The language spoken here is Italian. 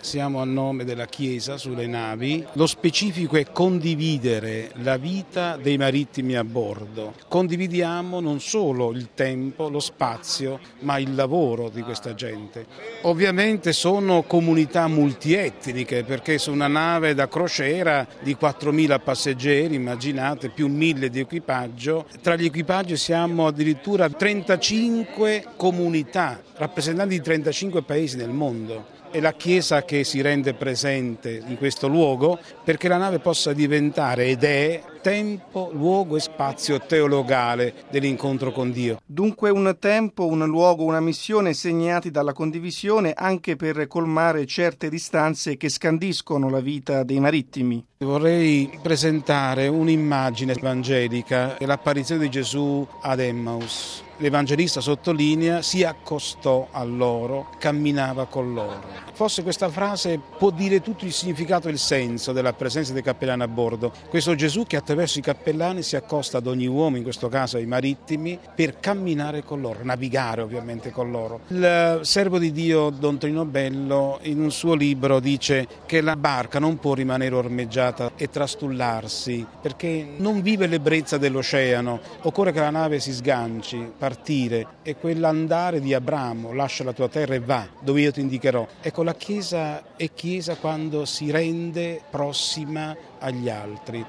Siamo a nome della Chiesa sulle navi. Lo specifico è condividere la vita dei marittimi a bordo. Condividiamo non solo il tempo, lo spazio, ma il lavoro di questa gente. Ovviamente sono comunità multietniche, perché su una nave da crociera di 4.000 passeggeri, immaginate, più 1.000 di equipaggio. Tra gli equipaggi siamo addirittura 35 comunità, rappresentanti di 35 paesi nel mondo. È la Chiesa che si rende presente in questo luogo perché la nave possa diventare, ed è, tempo, luogo e spazio teologale dell'incontro con Dio. Dunque un tempo, un luogo, una missione segnati dalla condivisione anche per colmare certe distanze che scandiscono la vita dei marittimi. Vorrei presentare un'immagine evangelica, è l'apparizione di Gesù ad Emmaus. L'Evangelista sottolinea: si accostò a loro, camminava con loro. Forse questa frase può dire tutto il significato e il senso della presenza dei cappellani a bordo. Questo Gesù che attraverso i cappellani si accosta ad ogni uomo, in questo caso ai marittimi, per camminare con loro, navigare ovviamente con loro. Il servo di Dio Don Tonino Bello in un suo libro dice che la barca non può rimanere ormeggiata e trastullarsi, perché non vive l'ebbrezza dell'oceano, occorre che la nave si sganci, partire, è quell'andare di Abramo: lascia la tua terra e va dove io ti indicherò. Ecco, la Chiesa è Chiesa quando si rende prossima agli altri.